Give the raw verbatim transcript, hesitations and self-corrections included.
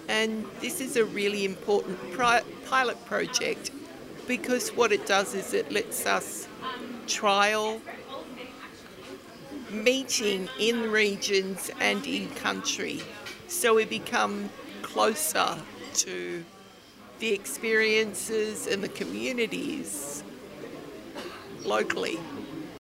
And this is a really important pri- pilot project because what it does is it lets us trial meeting in regions and in country. So we become closer to the experiences and the communities locally.